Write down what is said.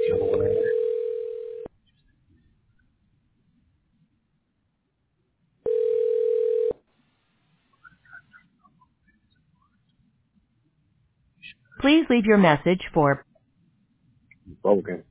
other one in there. Please leave your message for Broken.